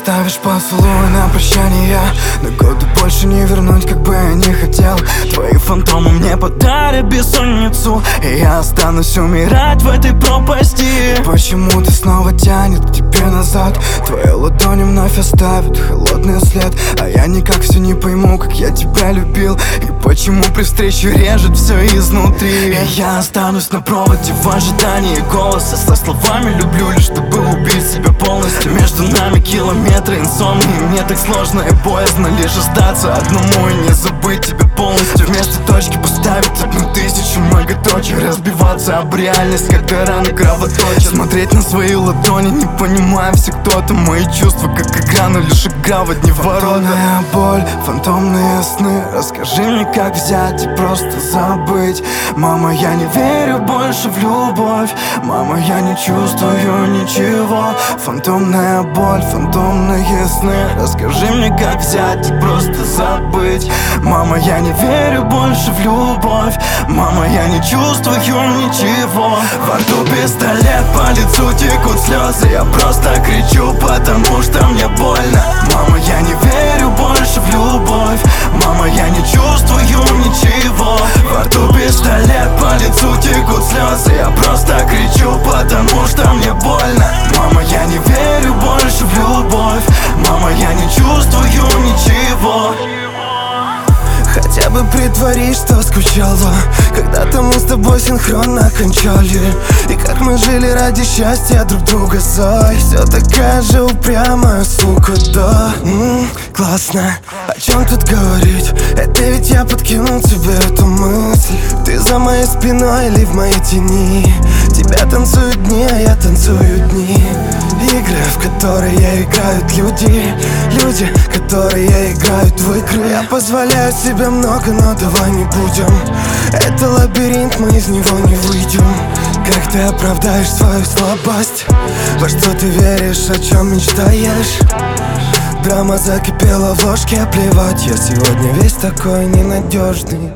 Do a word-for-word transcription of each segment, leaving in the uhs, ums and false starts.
оставишь поцелуй на прощание, но годы больше не вернуть, как бы я не хотел. Твои фантомы мне подарят бессонницу, и я останусь умирать в этой пропасти. Почему ты снова тянет к тебе назад? Твои ладони вновь оставят холодный след, а я никак все не пойму, как я тебя любил, и почему при встрече режет все изнутри. И я останусь на проводе в ожидании голоса со словами «люблю» лишь чтобы убить себя полностью. Между нами километры инсомнии, мне так сложно и боязно лишь остаться одному и не забыть тебя полностью. Вместо точки поставить одну тысячу многоточий, разбиваться об реальность, когда раны кровоточат. Смотреть на свои ладони, не понимая все кто-то. Мои чувства как игра, но лишь игра в одни ворота. Фантомная боль, фантомные сны. Расскажи мне, как взять и просто забыть. Мама, я не верю больше в любовь. Мама, я не чувствую ничего. Фантомная боль, фантомные сны. Расскажи мне, как взять и просто забыть. Мама, я не верю больше в любовь. Мама, я не чувствую ничего. Во рту пистолет, по лицу текут слезы. Я просто кричу, потому что мне больно. Мама, я не верю больше в любовь. Мама, я не чувствую ничего. Во рту пистолет, по лицу текут слезы. Я просто кричу, потому что мне больно. Мама, я не верю больше в любовь. Мама, я не чувствую ничего. Хотя бы притворись, что скучала. Когда-то мы с тобой синхронно кончали. И как мы жили ради счастья друг друга, Зой. Все такая же упрямая, сука, да. М-м, классно. О чем тут говорить? Это ведь я подкинул тебе эту мысль. Ты за моей спиной или в моей тени? Тебя танцуют дни, а я танцую дни. Игры, в которые играют люди. Люди, которые играют в игры. Я позволяю себе много, но давай не будем. Это лабиринт, мы из него не выйдем. Как ты оправдаешь свою слабость? Во что ты веришь, о чем мечтаешь? Драма закипела в ложке, плевать. Я сегодня весь такой ненадежный.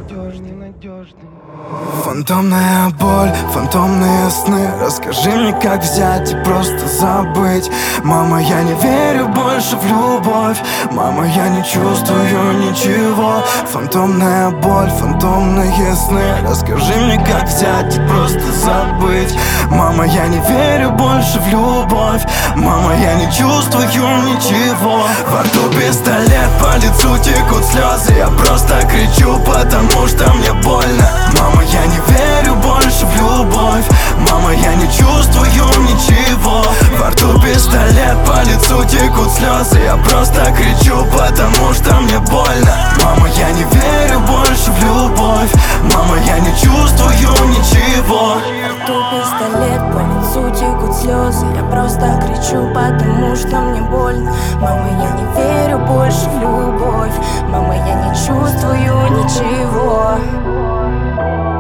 Фантомная боль, фантомные сны. Расскажи мне, как взять и просто забыть. Мама, я не верю больше в любовь. Мама, я не чувствую ничего. Фантомная боль, фантомные сны. Расскажи мне, как взять и просто забыть. Мама, я не верю больше в любовь. Мама, я не чувствую ничего. Во рту пистолет, по лицу текут слезы. Я просто кричу, потому что мне больно. Мама, я не верю больше в любовь. Мама, я не чувствую ничего. Во рту пистолет, по лицу текут слезы. Я просто кричу, потому что мне больно. Мама, я не верю больше в любовь. Мама, я не чувствую ничего. Во рту пистолет, по лицу текут слезы. Я просто кричу, потому что мне больно. Мама, я не верю больше в любовь. Мама, я не чувствую ничего.